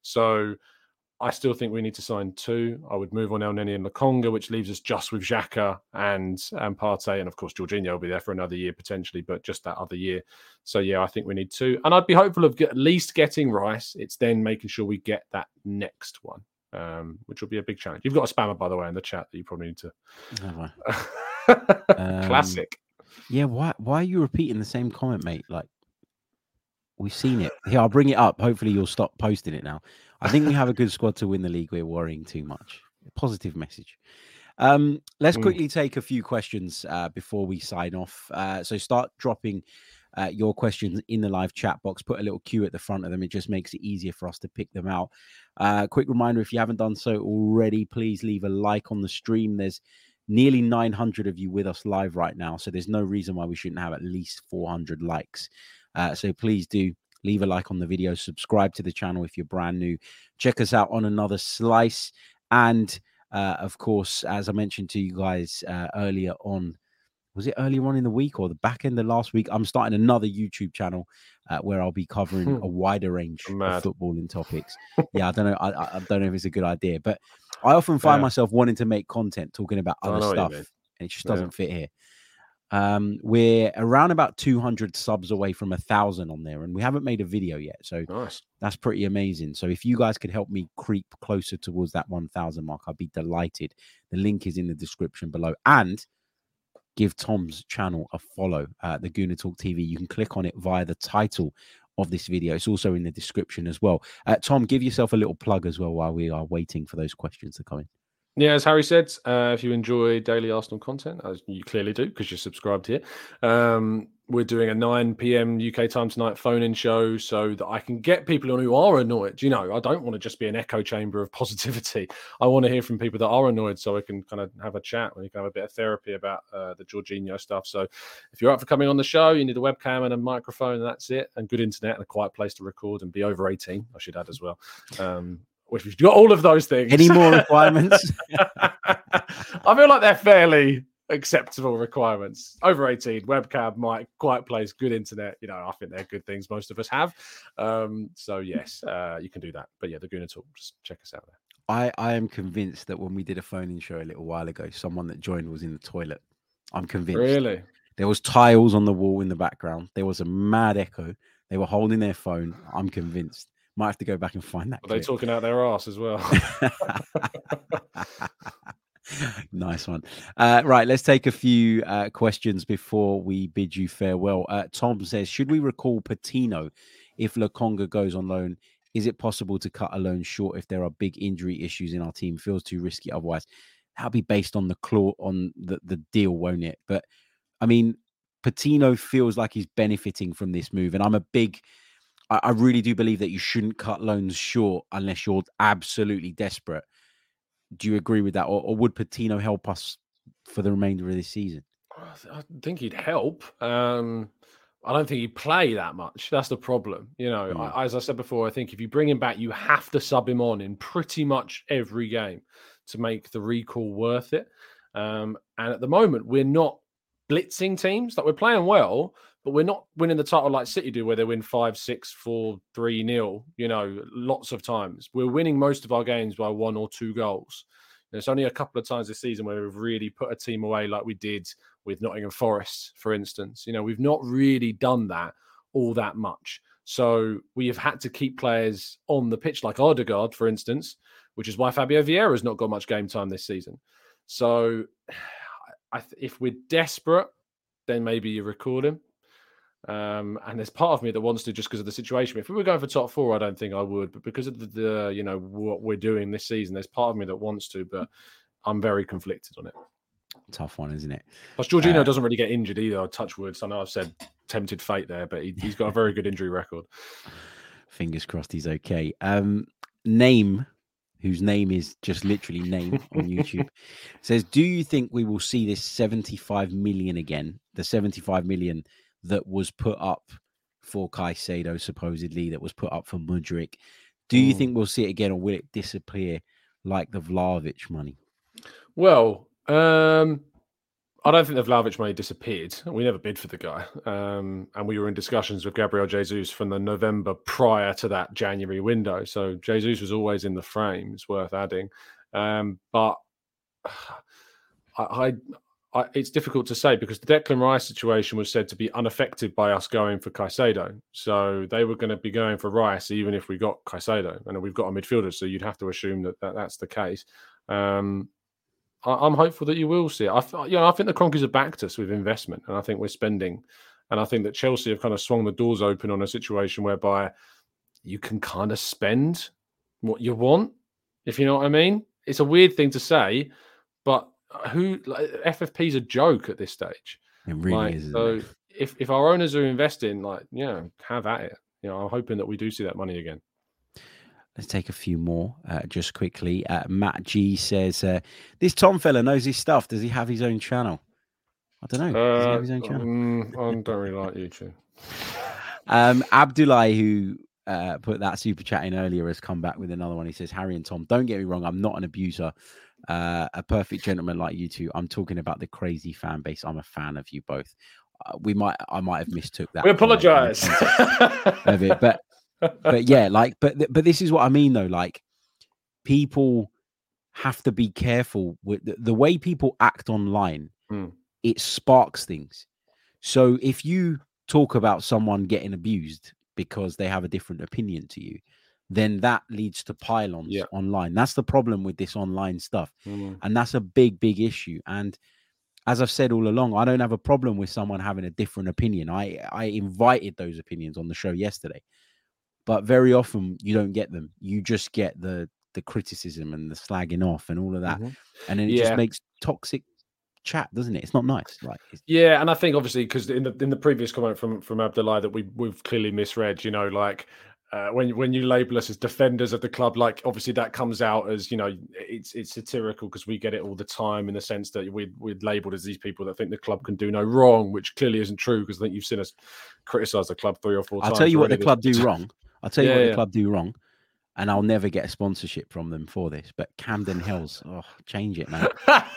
Speaker 5: So I still think we need to sign two. I would move on El Neni and Lokonga, which leaves us just with Xhaka and, and Partey. And of course, Jorginho will be there for another year potentially, but just that other year. So yeah, I think we need two. And I'd be hopeful of get, at least getting Rice. It's then making sure we get that next one. Um, which will be a big challenge. You've got a spammer, by the way, in the chat that you probably need to.
Speaker 4: um,
Speaker 5: Classic.
Speaker 4: Yeah, why why are you repeating the same comment, mate? Like, we've seen it. Here, I'll bring it up. Hopefully you'll stop posting it now. I think we have a good squad to win the league. We're worrying too much. Positive message. Um, let's mm. quickly take a few questions uh, before we sign off. Uh, so start dropping Uh, your questions in the live chat box. Put a little Q at the front of them. It just makes it easier for us to pick them out. Uh, quick reminder, if you haven't done so already, please leave a like on the stream. There's nearly nine hundred of you with us live right now, so there's no reason why we shouldn't have at least four hundred likes. Uh, so please do leave a like on the video. Subscribe to the channel if you're brand new. Check us out on Another Slice. And, uh, of course, as I mentioned to you guys uh, earlier on, was it earlier on in the week or the back end of last week? I'm starting another YouTube channel uh, where I'll be covering a wider range of footballing topics. Yeah, I don't know. I, I don't know if it's a good idea, but I often find yeah. myself wanting to make content talking about other stuff, and it just doesn't yeah. fit here. Um, we're around about two hundred subs away from a thousand on there, and we haven't made a video yet. So
Speaker 5: nice.
Speaker 4: That's pretty amazing. So if you guys could help me creep closer towards that one thousand mark, I'd be delighted. The link is in the description below. And give Tom's channel a follow, uh, the Gooner Talk T V. You can click on it via the title of this video. It's also in the description as well. Uh, Tom, give yourself a little plug as well while we are waiting for those questions to come in.
Speaker 5: Yeah, as Harry said, uh, if you enjoy daily Arsenal content, as you clearly do because you're subscribed here, um, we're doing a nine p.m. U K time tonight phone-in show so that I can get people who are annoyed. You know, I don't want to just be an echo chamber of positivity. I want to hear from people that are annoyed so I can kind of have a chat and we can have a bit of therapy about uh, the Jorginho stuff. So if you're up for coming on the show, you need a webcam and a microphone and that's it, and good internet and a quiet place to record and be over eighteen, I should add as well. Um, if you've got all of those things.
Speaker 4: Any more requirements?
Speaker 5: I feel like they're fairly acceptable requirements. Over eighteen, webcam, mic, quiet place, good internet. You know, I think they're good things most of us have. Um, so yes, uh, you can do that. But yeah, the Gooner Talk, just check us out there.
Speaker 4: I, I am convinced that when we did a phone-in show a little while ago, someone that joined was in the toilet. I'm convinced.
Speaker 5: Really?
Speaker 4: There was tiles on the wall in the background. There was a mad echo. They were holding their phone. I'm convinced. Might have to go back and find that.
Speaker 5: Are they talking out their arse as well?
Speaker 4: Nice one. Uh, right, let's take a few uh, questions before we bid you farewell. Uh, Tom says, should we recall Patino if Lokonga goes on loan? Is it possible to cut a loan short if there are big injury issues in our team? Feels too risky otherwise. That'll be based on the claw on the, the deal, won't it? But I mean, Patino feels like he's benefiting from this move, and I'm a big. I, I really do believe that you shouldn't cut loans short unless you're absolutely desperate. Do you agree with that, or, or would Patino help us for the remainder of this season?
Speaker 5: I think he'd help. Um, I don't think he'd play that much. That's the problem. You know,
Speaker 4: Mm.
Speaker 5: I, as I said before, I think if you bring him back, you have to sub him on in pretty much every game to make the recall worth it. Um, and at the moment, we're not blitzing teams. Like, we're playing well, but we're not winning the title like City do, where they win five, six, four, three nil. You know, lots of times we're winning most of our games by one or two goals. There's only a couple of times this season where we've really put a team away, like we did with Nottingham Forest, for instance. You know, we've not really done that all that much. So we have had to keep players on the pitch, like Odegaard, for instance, which is why Fabio Vieira has not got much game time this season. So I th- if we're desperate, then maybe you record him. Um, and there's part of me that wants to, just because of the situation. If we were going for top four, I don't think I would, but because of the, the you know, what we're doing this season, there's part of me that wants to, but I'm very conflicted on it.
Speaker 4: Tough one, isn't it?
Speaker 5: Plus, Jorginho
Speaker 4: Uh,
Speaker 5: doesn't really get injured either. Touch wood. So I know I've said tempted fate there, but he, he's got a very good injury record.
Speaker 4: Fingers crossed he's okay. Um, Name, whose name is just literally Name on YouTube, says, do you think we will see this seventy-five million again? The seventy-five million that was put up for Caicedo, supposedly, that was put up for Mudryk. Do you
Speaker 5: Mm.
Speaker 4: think we'll see it again, or will it disappear like the Vlahovic money?
Speaker 5: Well, um, I don't think the Vlahovic money disappeared. We never bid for the guy. Um, and we were in discussions with Gabriel Jesus from the November prior to that January window. So Jesus was always in the frame. It's worth adding. Um, but I, I, I, it's difficult to say, because the Declan Rice situation was said to be unaffected by us going for Caicedo. So they were going to be going for Rice even if we got Caicedo. And we've got a midfielder, so you'd have to assume that, that that's the case. Um, I'm hopeful that you will see it. I, you know, I think the Kroenkes have backed us with investment, and I think we're spending. And I think that Chelsea have kind of swung the doors open on a situation whereby you can kind of spend what you want, if you know what I mean. It's a weird thing to say, but who like, F F P's a joke at this stage.
Speaker 4: It really
Speaker 5: like,
Speaker 4: is.
Speaker 5: So
Speaker 4: It?
Speaker 5: if if our owners are investing, like, yeah, have at it. You know, I'm hoping that we do see that money again.
Speaker 4: Let's take a few more uh, just quickly. Uh, Matt G says, uh, this Tom fella knows his stuff. Does he have his own channel? I don't know. Does he have his own channel?
Speaker 5: Um, I don't really like YouTube.
Speaker 4: Um, Abdullah, who uh, put that super chat in earlier, has come back with another one. He says, Harry and Tom, don't get me wrong. I'm not an abuser. Uh, a perfect gentleman like you two. I'm talking about the crazy fan base. I'm a fan of you both. Uh, we might, I might have mistook that.
Speaker 5: We apologize.
Speaker 4: Of it, but but yeah, like, but but this is what I mean though. Like, people have to be careful with the, the way people act online.
Speaker 5: Mm.
Speaker 4: It sparks things. So if you talk about someone getting abused because they have a different opinion to you, then that leads to pylons
Speaker 5: Yeah.
Speaker 4: online. That's the problem with this online stuff.
Speaker 5: Mm.
Speaker 4: And that's a big, big issue. And as I've said all along, I don't have a problem with someone having a different opinion. I, I invited those opinions on the show yesterday. But very often you don't get them. You just get the the criticism and the slagging off and all of that.
Speaker 5: Mm-hmm.
Speaker 4: And then it
Speaker 5: Yeah.
Speaker 4: just makes toxic chat, doesn't it? It's not nice. Like, it's...
Speaker 5: yeah, and I think obviously because in the in the previous comment from from Abdullah that we we've clearly misread. You know, like. Uh, when when you label us as defenders of the club, like obviously that comes out as, you know, it's it's satirical because we get it all the time in the sense that we we're labelled as these people that think the club can do no wrong, which clearly isn't true because I think you've seen us criticise the club three or four
Speaker 4: I'll
Speaker 5: times.
Speaker 4: I'll tell you what the
Speaker 5: this.
Speaker 4: club do wrong. I'll tell you
Speaker 5: yeah,
Speaker 4: what
Speaker 5: yeah.
Speaker 4: the club do wrong, and I'll never get a sponsorship from them for this. But Camden Hills, oh, change it, man.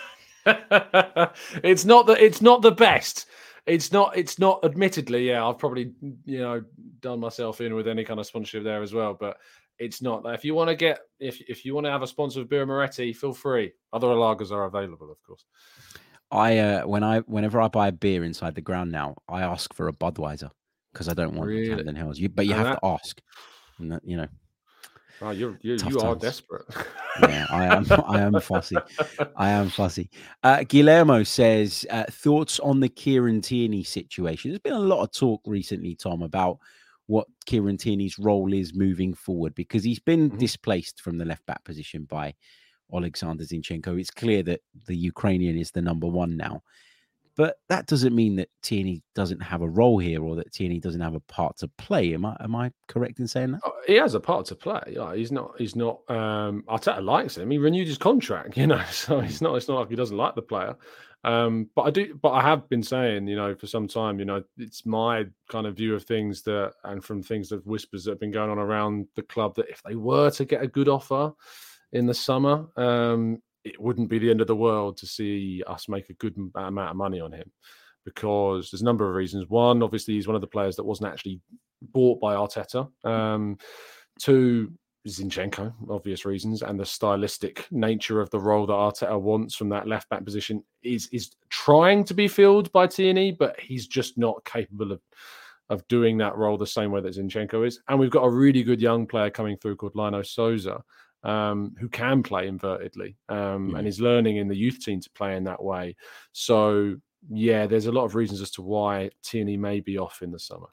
Speaker 5: it's not the it's not the best. It's not, it's not, admittedly, yeah, I've probably, you know, done myself in with any kind of sponsorship there as well, but it's not. If you want to get, if if you want to have a sponsor of Birra Moretti, feel free. Other lagers are available, of course.
Speaker 4: I, uh, when I, whenever I buy a beer inside the ground now, I ask for a Budweiser because I don't want really? Camden Hills. You, but you and have that... to ask, and that, you know.
Speaker 5: Oh, you're, you're, you are desperate.
Speaker 4: Yeah, I am. I am fussy. I am fussy. Uh, Guillermo says, uh, thoughts on the Kieran Tierney situation. There's been a lot of talk recently, Tom, about what Kieran Tierney's role is moving forward because he's been mm-hmm. displaced from the left back position by Alexander Zinchenko. It's clear that the Ukrainian is the number one now. But that doesn't mean that Tierney doesn't have a role here or that Tierney doesn't have a part to play. Am I am I correct in saying that?
Speaker 5: Oh, he has a part to play. Yeah, he's not. He's not. Um, Arteta likes him. He renewed his contract. You know, so it's not. It's not like he doesn't like the player. Um, but I do. But I have been saying, you know, for some time, you know, it's my kind of view of things that, and from things that whispers that have been going on around the club, that if they were to get a good offer in the summer, um, it wouldn't be the end of the world to see us make a good amount of money on him because there's a number of reasons. One, obviously, he's one of the players that wasn't actually bought by Arteta. Um, two, Zinchenko, obvious reasons, and the stylistic nature of the role that Arteta wants from that left-back position is, is trying to be filled by Tierney, but he's just not capable of, of doing that role the same way that Zinchenko is. And we've got a really good young player coming through called Lino Souza, Um, who can play invertedly um, mm. and is learning in the youth team to play in that way. So, yeah, there's a lot of reasons as to why Tierney may be off in the summer.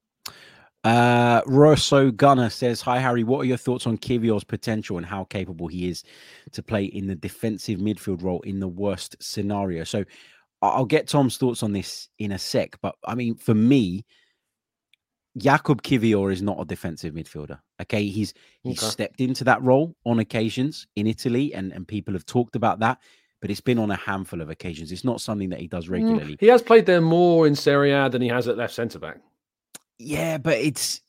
Speaker 4: Uh, Rosso Gunner says, hi, Harry, what are your thoughts on Kivior's potential and how capable he is to play in the defensive midfield role in the worst scenario? So I'll get Tom's thoughts on this in a sec. But, I mean, for me, Jakub Kiwior is not a defensive midfielder. Okay, he's he's okay. stepped into that role on occasions in Italy, and, and people have talked about that, but it's been on a handful of occasions. It's not something that he does regularly.
Speaker 5: Mm, he has played there more in Serie A than he has at left centre back.
Speaker 4: Yeah, but it's.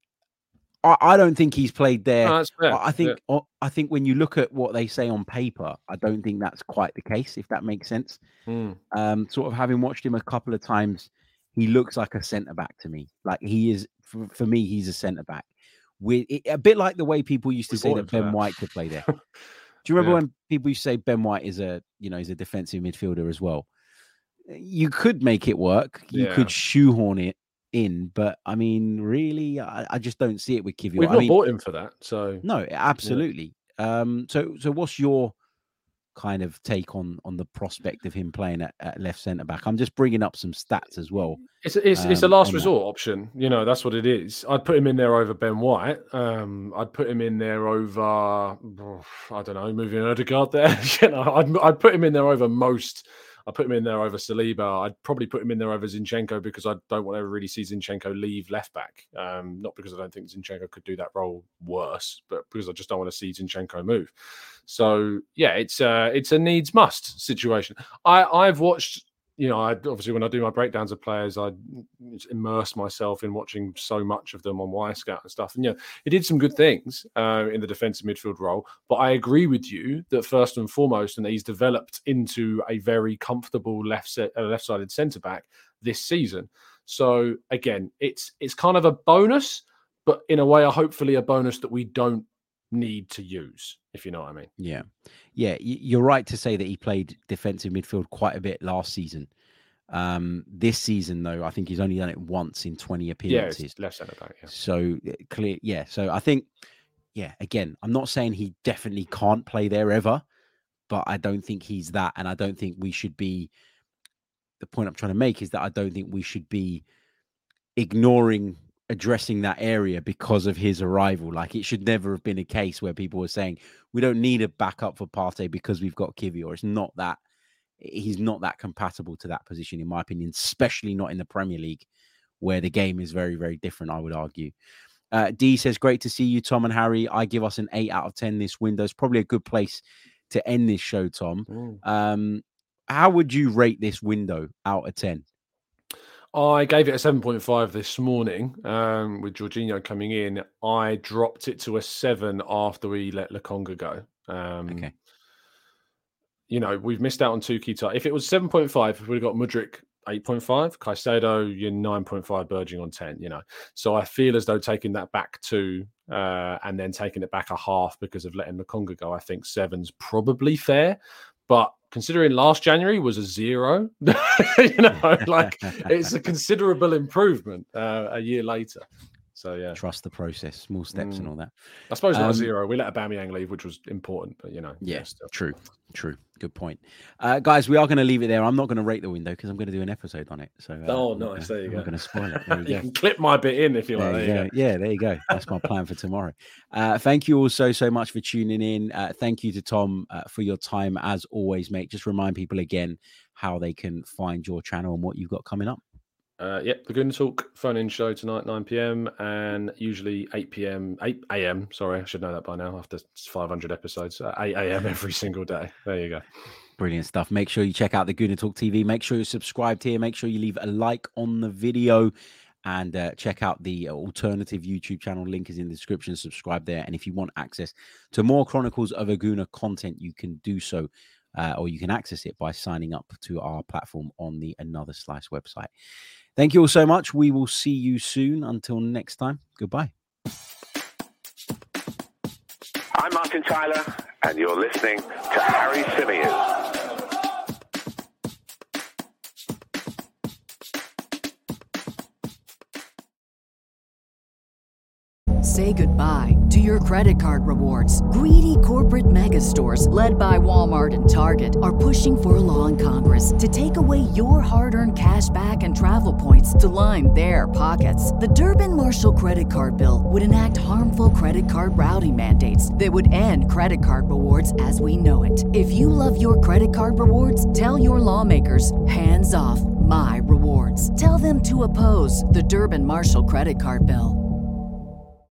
Speaker 4: I, I don't think he's played there.
Speaker 5: No, that's fair.
Speaker 4: I think.
Speaker 5: Yeah.
Speaker 4: I think when you look at what they say on paper, I don't think that's quite the case. If that makes sense.
Speaker 5: Mm.
Speaker 4: Um, sort of having watched him a couple of times. He looks like a centre-back to me. Like he is, for, for me, he's a centre-back. With it, a bit like the way people used to we say that Ben that. White could play there. Do you remember yeah. when people used to say Ben White is a, you know, he's a defensive midfielder as well? You could make it work. You yeah. could shoehorn it in, but I mean, really, I, I just don't see it with Kiwior.
Speaker 5: We've
Speaker 4: I
Speaker 5: not
Speaker 4: mean,
Speaker 5: bought him for that, so
Speaker 4: no, absolutely. Yeah. Um, so, so what's your kind of take on on the prospect of him playing at, at left centre back? I'm just bringing up some stats as well.
Speaker 5: It's it's, um, it's a last resort that. option. You know, that's what it is. I'd put him in there over Ben White. Um, I'd put him in there over I don't know, moving Odegaard there. you know, I'd I'd put him in there over most. I put him in there over Saliba. I'd probably put him in there over Zinchenko because I don't want to really see Zinchenko leave left back. Um, not because I don't think Zinchenko could do that role worse, but because I just don't want to see Zinchenko move. So yeah, it's uh, it's a needs must situation. I I've watched. You know, I obviously when I do my breakdowns of players, I immerse myself in watching so much of them on Wisecout and stuff. And yeah, he did some good things uh, in the defensive midfield role. But I agree with you that first and foremost, and that he's developed into a very comfortable left set, uh, left-sided centre back this season. So again, it's it's kind of a bonus, but in a way, hopefully a bonus that we don't need to use, if you know what I mean.
Speaker 4: Yeah. Yeah, you're right to say that he played defensive midfield quite a bit last season. Um, this season, though, I think he's only done it once in twenty appearances.
Speaker 5: Yeah, left centre back. Yeah.
Speaker 4: So clear, yeah. So I think, yeah. Again, I'm not saying he definitely can't play there ever, but I don't think he's that, and I don't think we should be. The point I'm trying to make is that I don't think we should be ignoring addressing that area because of his arrival. Like it should never have been a case where people were saying we don't need a backup for Partey because we've got Kiwior. It's not that. he's not that compatible to that position, in my opinion, especially not in the Premier League, where the game is very, very different, I would argue. Uh, D says, great to see you, Tom and Harry. I give us an eight out of ten this window. It's probably a good place to end this show, Tom. Mm. Um, how would you rate this window out of ten?
Speaker 5: I gave it a seven point five this morning um, with Jorginho coming in. I dropped it to a seven after we let Lokonga go. Um, okay. You know, we've missed out on two key titles. If it was seven point five, if we'd got Mudryk eight point five, Caicedo, you're nine point five, verging on ten, you know. So I feel as though taking that back two uh, and then taking it back a half because of letting Lokonga go, I think seven's probably fair. But considering last January was a zero, you know, like it's a considerable improvement uh, a year later. So, yeah.
Speaker 4: Trust the process, small steps mm. and all that.
Speaker 5: I suppose not um, a zero. We let Aubameyang leave, which was important, but, you know.
Speaker 4: Yeah, yeah true, true. Good point. Uh, guys, we are going to leave it there. I'm not going to rate the window because I'm going to do an episode on it. So, uh,
Speaker 5: oh, nice. There you
Speaker 4: I'm
Speaker 5: go.
Speaker 4: not going to spoil it. There you,
Speaker 5: you
Speaker 4: go.
Speaker 5: can clip my bit in if you
Speaker 4: there
Speaker 5: like.
Speaker 4: You
Speaker 5: there
Speaker 4: you yeah, there you go. That's my plan for tomorrow. Uh, thank you all so, so much for tuning in. Uh, thank you to Tom uh, for your time, as always, mate. Just remind people again how they can find your channel and what you've got coming up.
Speaker 5: Uh, yep, the Gooner Talk phone-in show tonight, nine p.m. and usually eight p.m., eight a.m. Sorry, I should know that by now after five hundred episodes. Uh, eight a.m. every single day. There you go.
Speaker 4: Brilliant stuff. Make sure you check out the Gooner Talk T V. Make sure you're subscribed here. Make sure you leave a like on the video and uh, check out the alternative YouTube channel. Link is in the description. Subscribe there. And if you want access to more Chronicles of a Gooner content, you can do so. Uh, or you can access it by signing up to our platform on the Another Slice website. Thank you all so much. We will see you soon. Until next time, goodbye.
Speaker 3: I'm Martin Tyler, and you're listening to Harry Symeou.
Speaker 1: Say goodbye to your credit card rewards. Greedy corporate mega stores, led by Walmart and Target, are pushing for a law in Congress to take away your hard-earned cash back and travel points to line their pockets. The Durbin-Marshall credit card bill would enact harmful credit card routing mandates that would end credit card rewards as we know it. If you love your credit card rewards, tell your lawmakers, hands off my rewards. Tell them to oppose the Durbin-Marshall credit card bill.